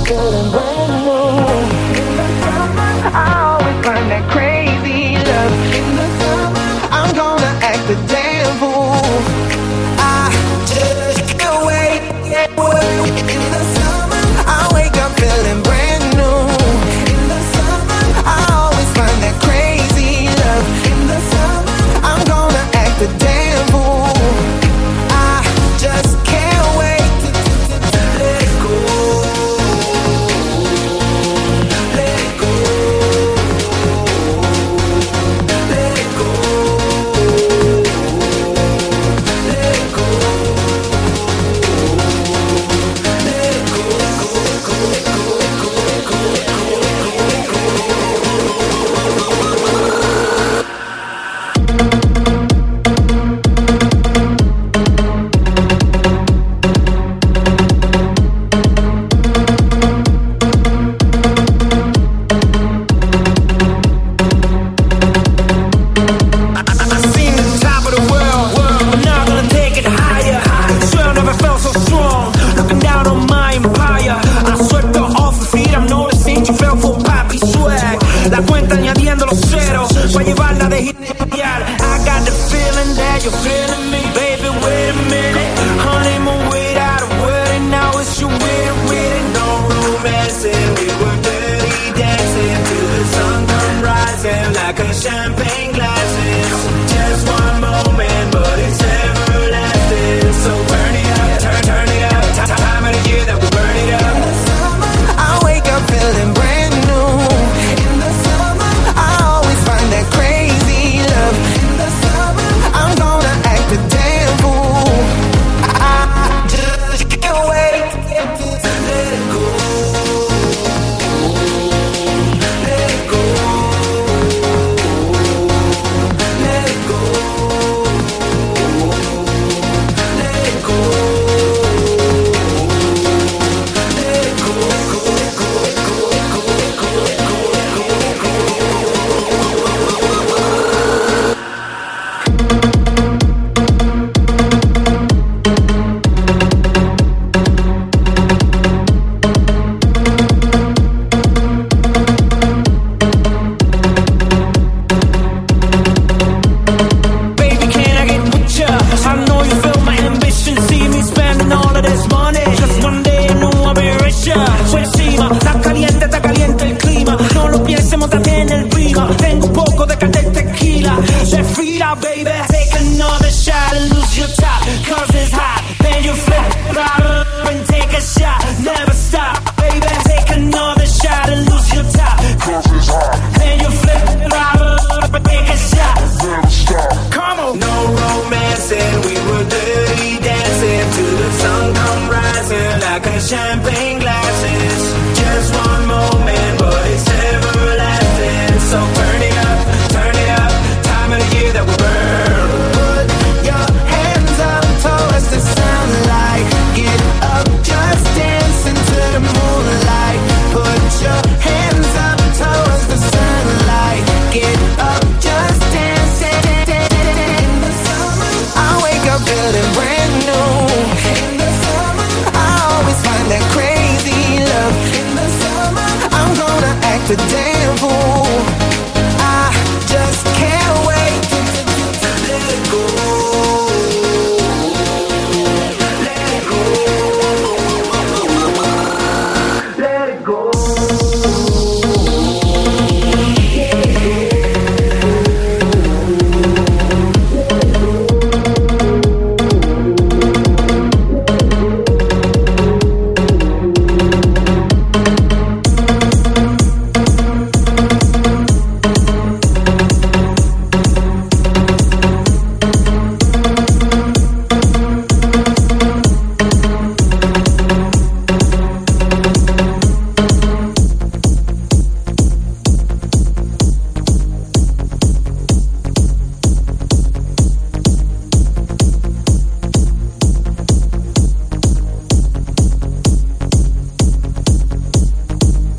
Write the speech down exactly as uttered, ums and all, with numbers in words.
feeling brand new. In the summer, I always find that crazy love. In the summer, I'm gonna act a damn fool. I just can't wait. In the summer, I wake up feeling brand new. In the summer, I always find that crazy love. In the summer, I'm gonna act a damn fool. I just can't wait to, to, to, to let it go. Let it go. Let it go. Let it go. Today